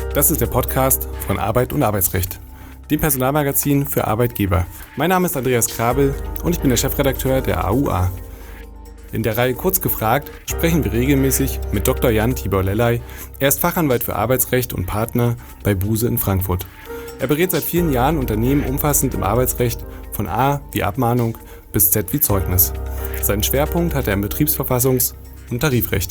Das ist der Podcast von Arbeit und Arbeitsrecht, dem Personalmagazin für Arbeitgeber. Mein Name ist Andreas Krabel und ich bin der Chefredakteur der AUA. In der Reihe Kurz gefragt sprechen wir regelmäßig mit Dr. Jan Tibor Lellay. Er ist Fachanwalt für Arbeitsrecht und Partner bei Buse in Frankfurt. Er berät seit vielen Jahren Unternehmen umfassend im Arbeitsrecht von A wie Abmahnung bis Z wie Zeugnis. Seinen Schwerpunkt hat er im Betriebsverfassungs- und Tarifrecht.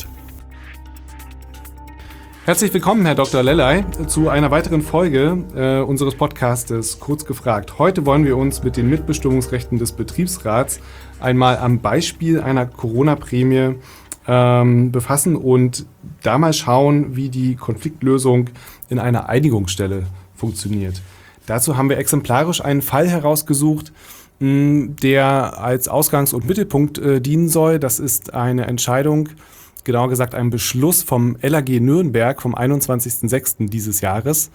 Herzlich willkommen, Herr Dr. Lellay, zu einer weiteren Folge unseres Podcastes Kurz gefragt. Heute wollen wir uns mit den Mitbestimmungsrechten des Betriebsrats einmal am Beispiel einer Corona-Prämie befassen und da mal schauen, wie die Konfliktlösung in einer Einigungsstelle funktioniert. Dazu haben wir exemplarisch einen Fall herausgesucht, der als Ausgangs- und Mittelpunkt dienen soll. Das ist eine Entscheidung, genauer gesagt ein Beschluss vom LAG Nürnberg vom 21.06. dieses Jahres.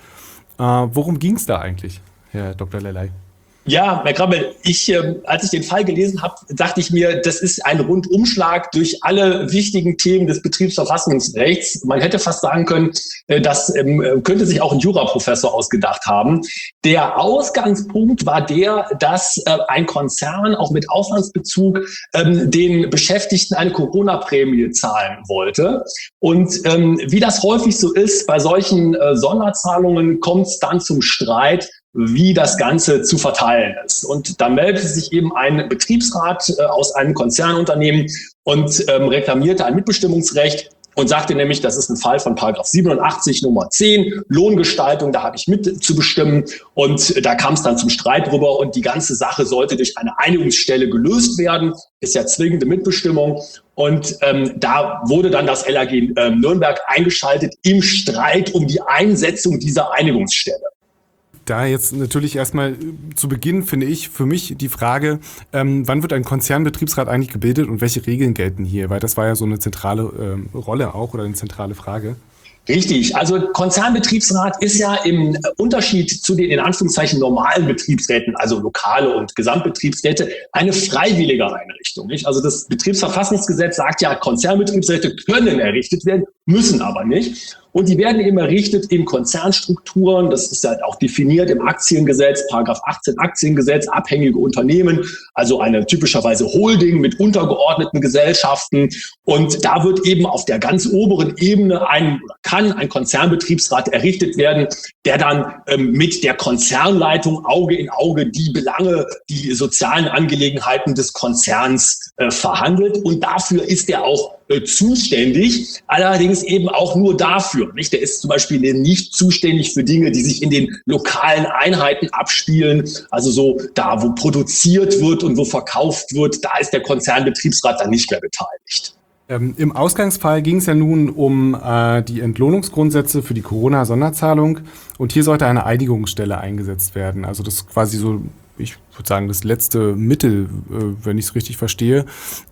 Worum ging es da eigentlich, Herr Dr. Lellay? Ja, Herr Krabbel, als ich den Fall gelesen habe, dachte ich mir, das ist ein Rundumschlag durch alle wichtigen Themen des Betriebsverfassungsrechts. Man hätte fast sagen können, das könnte sich auch ein Juraprofessor ausgedacht haben. Der Ausgangspunkt war der, dass ein Konzern auch mit Auslandsbezug den Beschäftigten eine Corona-Prämie zahlen wollte. Und wie das häufig so ist, bei solchen Sonderzahlungen kommt es dann zum Streit, wie das Ganze zu verteilen ist. Und da meldete sich eben ein Betriebsrat aus einem Konzernunternehmen und reklamierte ein Mitbestimmungsrecht und sagte nämlich, das ist ein Fall von Paragraph 87 Nummer 10, Lohngestaltung, da habe ich mitzubestimmen. Und da kam es dann zum Streit drüber und die ganze Sache sollte durch eine Einigungsstelle gelöst werden. Ist ja zwingende Mitbestimmung. Und da wurde dann das LAG Nürnberg eingeschaltet im Streit um die Einsetzung dieser Einigungsstelle. Da jetzt natürlich erstmal zu Beginn, finde ich, für mich die Frage, wann wird ein Konzernbetriebsrat eigentlich gebildet und welche Regeln gelten hier? Weil das war ja so eine zentrale Rolle auch oder eine zentrale Frage. Richtig. Also Konzernbetriebsrat ist ja im Unterschied zu den in Anführungszeichen normalen Betriebsräten, also lokale und Gesamtbetriebsräte, eine freiwillige Einrichtung. Nicht? Also das Betriebsverfassungsgesetz sagt ja, Konzernbetriebsräte können errichtet werden, müssen aber nicht. Und die werden eben errichtet in Konzernstrukturen. Das ist halt auch definiert im Aktiengesetz, Paragraph 18 Aktiengesetz, abhängige Unternehmen, also eine typischerweise Holding mit untergeordneten Gesellschaften. Und da wird eben auf der ganz oberen Ebene kann ein Konzernbetriebsrat errichtet werden, der dann mit der Konzernleitung Auge in Auge die Belange, die sozialen Angelegenheiten des Konzerns verhandelt. Und dafür ist er auch zuständig, allerdings eben auch nur dafür. Nicht? Der ist zum Beispiel nicht zuständig für Dinge, die sich in den lokalen Einheiten abspielen, also so da, wo produziert wird und wo verkauft wird, da ist der Konzernbetriebsrat dann nicht mehr beteiligt. Im Ausgangsfall ging es ja nun um die Entlohnungsgrundsätze für die Corona-Sonderzahlung und hier sollte eine Einigungsstelle eingesetzt werden. Also das ist quasi so, ich würde sagen, das letzte Mittel, wenn ich es richtig verstehe.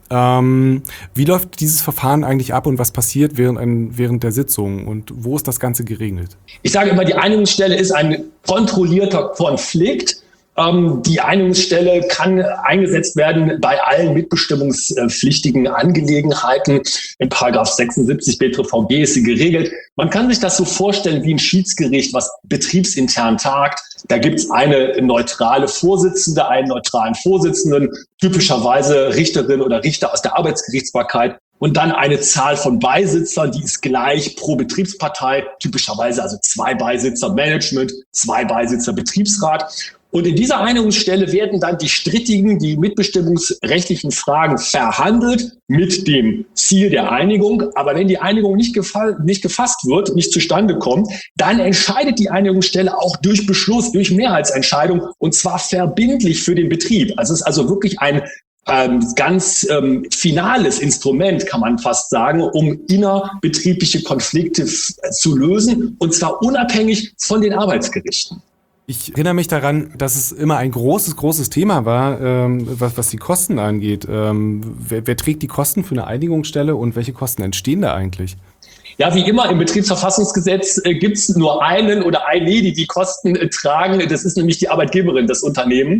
Wie läuft dieses Verfahren eigentlich ab und was passiert während der Sitzung und wo ist das Ganze geregelt? Ich sage immer, die Einigungsstelle ist ein kontrollierter Konflikt. Die Einigungsstelle kann eingesetzt werden bei allen mitbestimmungspflichtigen Angelegenheiten. In Paragraph 76 BTVG ist sie geregelt. Man kann sich das so vorstellen wie ein Schiedsgericht, was betriebsintern tagt. Da gibt es eine neutrale Vorsitzende, einen neutralen Vorsitzenden, typischerweise Richterin oder Richter aus der Arbeitsgerichtsbarkeit. Und dann eine Zahl von Beisitzern, die ist gleich pro Betriebspartei, typischerweise also 2 Beisitzer Management, 2 Beisitzer Betriebsrat. Und in dieser Einigungsstelle werden dann die strittigen, die mitbestimmungsrechtlichen Fragen verhandelt mit dem Ziel der Einigung. Aber wenn die Einigung nicht gefasst wird, nicht zustande kommt, dann entscheidet die Einigungsstelle auch durch Beschluss, durch Mehrheitsentscheidung und zwar verbindlich für den Betrieb. Also es ist also wirklich ein ganz finales Instrument, kann man fast sagen, um innerbetriebliche Konflikte zu lösen und zwar unabhängig von den Arbeitsgerichten. Ich erinnere mich daran, dass es immer ein großes Thema war, was die Kosten angeht. Wer trägt die Kosten für eine Einigungsstelle und welche Kosten entstehen da eigentlich? Ja, wie immer im Betriebsverfassungsgesetz gibt es nur einen oder eine, die Kosten tragen. Das ist nämlich die Arbeitgeberin des Unternehmens.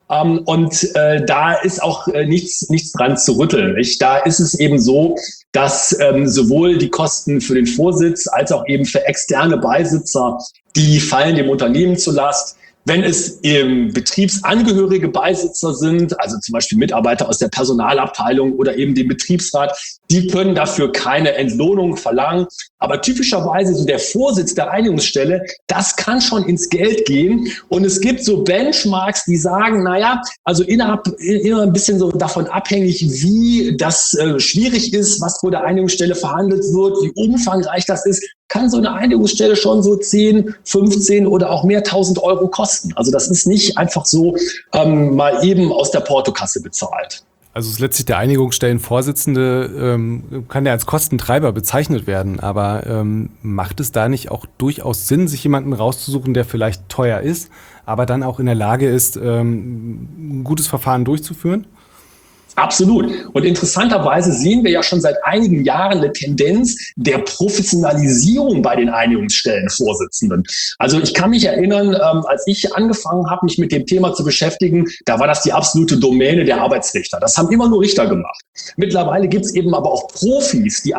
Da ist auch nichts dran zu rütteln. Nicht? Da ist es eben so, dass sowohl die Kosten für den Vorsitz als auch eben für externe Beisitzer, die fallen dem Unternehmen zur Last. Wenn es betriebsangehörige Beisitzer sind, also zum Beispiel Mitarbeiter aus der Personalabteilung oder eben den Betriebsrat, die können dafür keine Entlohnung verlangen. Aber typischerweise so der Vorsitz der Einigungsstelle, das kann schon ins Geld gehen. Und es gibt so Benchmarks, die sagen, also immer ein bisschen so davon abhängig, wie das schwierig ist, was vor der Einigungsstelle verhandelt wird, wie umfangreich das ist, kann so eine Einigungsstelle schon so 10, 15 oder auch mehr 1.000 Euro kosten. Also das ist nicht einfach so mal eben aus der Portokasse bezahlt. Also es letztlich der Einigungsstellenvorsitzende kann ja als Kostentreiber bezeichnet werden, aber macht es da nicht auch durchaus Sinn, sich jemanden rauszusuchen, der vielleicht teuer ist, aber dann auch in der Lage ist, ein gutes Verfahren durchzuführen? Absolut. Und interessanterweise sehen wir ja schon seit einigen Jahren eine Tendenz der Professionalisierung bei den Einigungsstellenvorsitzenden. Also ich kann mich erinnern, als ich angefangen habe, mich mit dem Thema zu beschäftigen, da war das die absolute Domäne der Arbeitsrichter. Das haben immer nur Richter gemacht. Mittlerweile gibt es eben aber auch Profis, die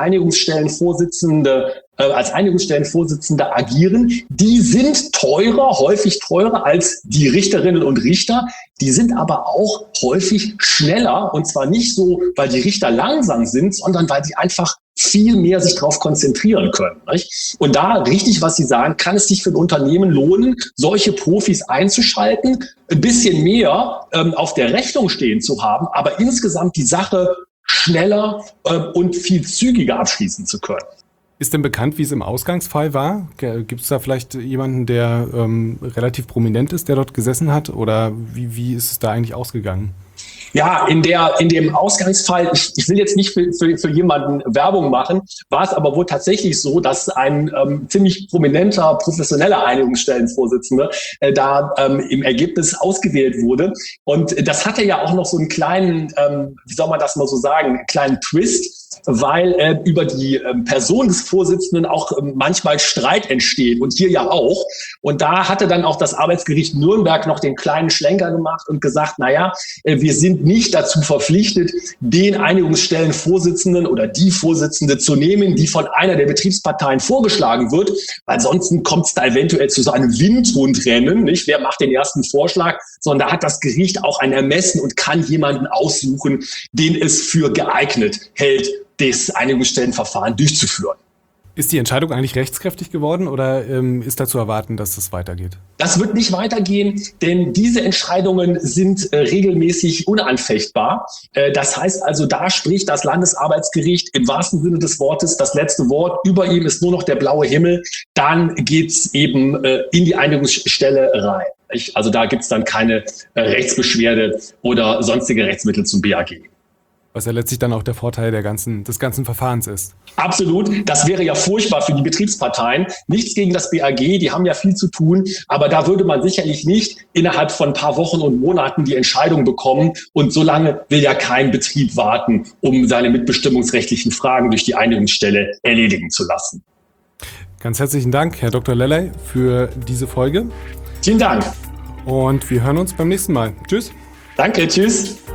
als Einigungsstellenvorsitzende agieren. Die sind häufig teurer als die Richterinnen und Richter. Die sind aber auch häufig schneller, und zwar nicht so, weil die Richter langsam sind, sondern weil sie einfach viel mehr sich darauf konzentrieren können. Nicht? Und da, richtig, was Sie sagen, kann es sich für ein Unternehmen lohnen, solche Profis einzuschalten, ein bisschen mehr auf der Rechnung stehen zu haben, aber insgesamt die Sache schneller und viel zügiger abschließen zu können. Ist denn bekannt, wie es im Ausgangsfall war? Gibt es da vielleicht jemanden, der relativ prominent ist, der dort gesessen hat? Oder wie ist es da eigentlich ausgegangen? Ja, in dem Ausgangsfall, ich will jetzt nicht für jemanden Werbung machen, war es aber wohl tatsächlich so, dass ein ziemlich prominenter, professioneller Einigungsstellenvorsitzender da im Ergebnis ausgewählt wurde. Und das hatte ja auch noch so einen kleinen, wie soll man das mal so sagen, kleinen Twist, weil über die Person des Vorsitzenden auch manchmal Streit entsteht und hier ja auch. Und da hatte dann auch das Arbeitsgericht Nürnberg noch den kleinen Schlenker gemacht und gesagt, wir sind nicht dazu verpflichtet, den Einigungsstellenvorsitzenden oder die Vorsitzende zu nehmen, die von einer der Betriebsparteien vorgeschlagen wird, weil sonst kommt es da eventuell zu so einem Windhundrennen, nicht? Wer macht den ersten Vorschlag? Sondern da hat das Gericht auch ein Ermessen und kann jemanden aussuchen, den es für geeignet hält, das Einigungsstellenverfahren durchzuführen. Ist die Entscheidung eigentlich rechtskräftig geworden oder ist da zu erwarten, dass das weitergeht? Das wird nicht weitergehen, denn diese Entscheidungen sind regelmäßig unanfechtbar. Das heißt also, da spricht das Landesarbeitsgericht im wahrsten Sinne des Wortes das letzte Wort. Über ihm ist nur noch der blaue Himmel. Dann geht's eben in die Einigungsstelle rein. Also da gibt's dann keine Rechtsbeschwerde oder sonstige Rechtsmittel zum BAG. Was ja letztlich dann auch der Vorteil des ganzen Verfahrens ist. Absolut. Das wäre ja furchtbar für die Betriebsparteien. Nichts gegen das BAG, die haben ja viel zu tun. Aber da würde man sicherlich nicht innerhalb von ein paar Wochen und Monaten die Entscheidung bekommen. Und so lange will ja kein Betrieb warten, um seine mitbestimmungsrechtlichen Fragen durch die Einigungsstelle erledigen zu lassen. Ganz herzlichen Dank, Herr Dr. Lellay, für diese Folge. Vielen Dank. Und wir hören uns beim nächsten Mal. Tschüss. Danke, tschüss.